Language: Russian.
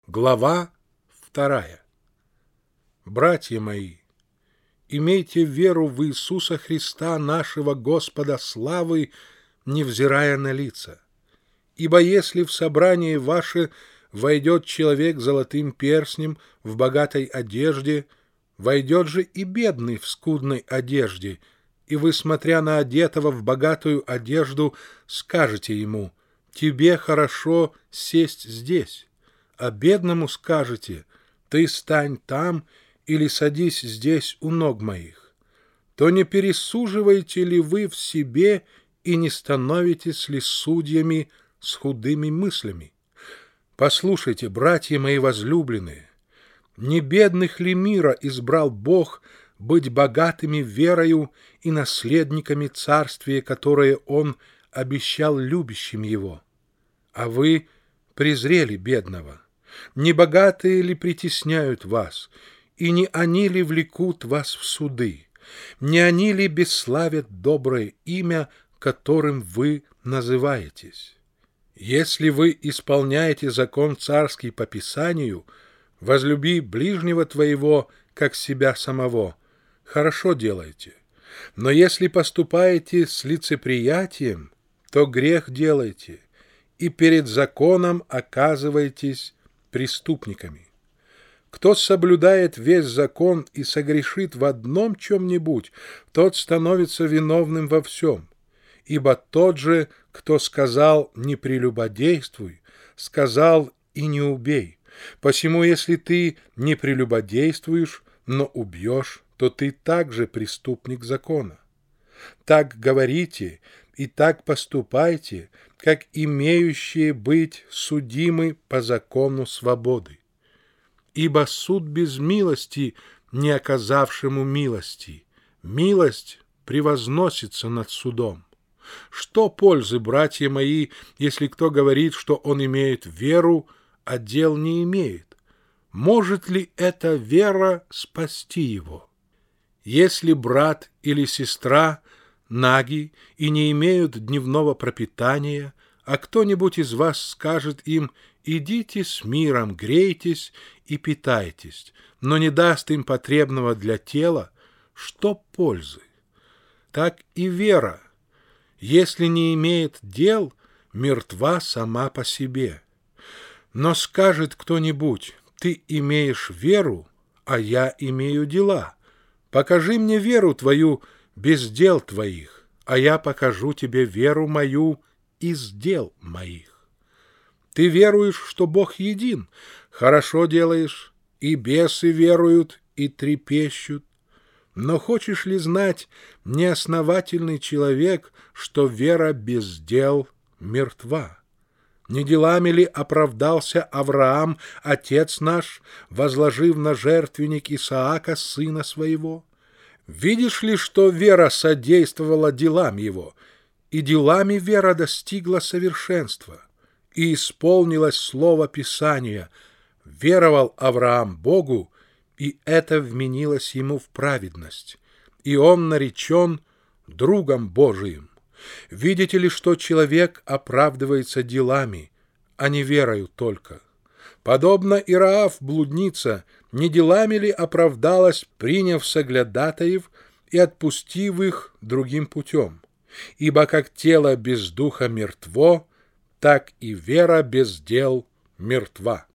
Глава 2. Братья мои, имейте веру в Иисуса Христа, нашего Господа славы, невзирая на лица. Ибо если в собрании ваше войдет человек золотым перстнем в богатой одежде, войдет же и бедный в скудной одежде, и вы, смотря на одетого в богатую одежду, скажете ему: «Тебе хорошо сесть здесь», а бедному скажете: «Ты стань там или садись здесь у ног моих», то не пересуживаете ли вы в себе и не становитесь ли судьями с худыми мыслями? Послушайте, братья мои возлюбленные, не бедных ли мира избрал Бог быть богатыми верою и наследниками царствия, которое Он обещал любящим Его? А вы презрели бедного. Не богатые ли притесняют вас, и не они ли влекут вас в суды? Не они ли бесславят доброе имя, которым вы называетесь? Если вы исполняете закон царский по Писанию: «Возлюби ближнего твоего, как себя самого», хорошо делаете. Но если поступаете с лицеприятием, то грех делаете, и перед законом оказываетесь преступниками. Кто соблюдает весь закон и согрешит в одном чем-нибудь, тот становится виновным во всем. Ибо тот же, кто сказал «не прелюбодействуй», сказал «и не убей». Посему, если ты не прелюбодействуешь, но убьешь, то ты также преступник закона. Так говорите и так поступайте, как имеющие быть судимы по закону свободы. Ибо суд без милости, не оказавшему милости, милость превозносится над судом. Что пользы, братья мои, если кто говорит, что он имеет веру, а дел не имеет? Может ли эта вера спасти его? Если брат или сестра наги и не имеют дневного пропитания, а кто-нибудь из вас скажет им: «Идите с миром, грейтесь и питайтесь», но не даст им потребного для тела, что пользы? Так и вера, если не имеет дел, мертва сама по себе. Но скажет кто-нибудь: «Ты имеешь веру, а я имею дела. Покажи мне веру твою без дел твоих, а я покажу тебе веру мою из дел моих». Ты веруешь, что Бог един, хорошо делаешь, и бесы веруют и трепещут. Но хочешь ли знать, неосновательный человек, что вера без дел мертва? Не делами ли оправдался Авраам, отец наш, возложив на жертвенник Исаака, сына своего? Видишь ли, что вера содействовала делам его, и делами вера достигла совершенства? И исполнилось слово Писания: «Веровал Авраам Богу, и это вменилось ему в праведность, и он наречен другом Божиим». Видите ли, что человек оправдывается делами, а не верою только? Подобно Ироав, блудница, не делами ли оправдалась, приняв соглядатаев и отпустив их другим путем? Ибо как тело без духа мертво, так и вера без дел мертва.